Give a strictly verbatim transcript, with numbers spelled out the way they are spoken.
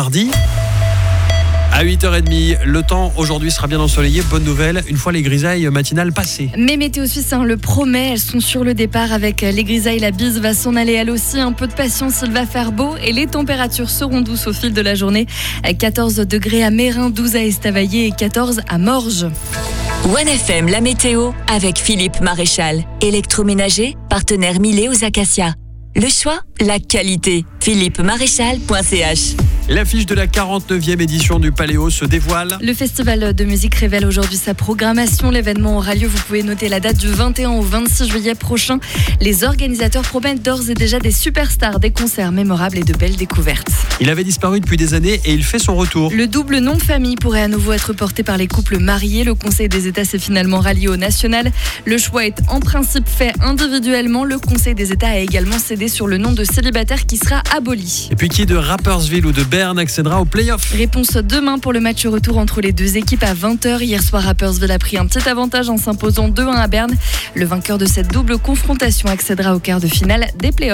mardi. À huit heures trente, le temps aujourd'hui sera bien ensoleillé. Bonne nouvelle, une fois les grisailles matinales passées. Mais Météo Suisse hein, le promet, elles sont sur le départ avec les grisailles. La bise va s'en aller elle aussi. Un peu de patience, il va faire beau et les températures seront douces au fil de la journée. quatorze degrés à Mérin, douze à Estavayer et quatorze à Morges. One F M, la météo avec Philippe Maréchal. Électroménager, partenaire Milet aux Acacias. Le choix, la qualité. philippe maréchal point c h. L'affiche de la quarante-neuvième édition du Paléo se dévoile. Le festival de musique révèle aujourd'hui sa programmation. L'événement aura lieu, vous pouvez noter la date du vingt et un au vingt-six juillet prochain. Les organisateurs promettent d'ores et déjà des superstars, des concerts mémorables et de belles découvertes. Il avait disparu depuis des années et il fait son retour. Le double nom de famille pourrait à nouveau être porté par les couples mariés. Le Conseil des États s'est finalement rallié au national. Le choix est en principe fait individuellement. Le Conseil des États a également cédé sur le nom de célibataire qui sera aboli. Et puis qui de Rapperswil ou de Berne accédera au play-off? Réponse demain pour le match retour entre les deux équipes à vingt heures. Hier soir, Rapperswil a pris un petit avantage en s'imposant deux un à Berne. Le vainqueur de cette double confrontation accédera au quart de finale des play-offs.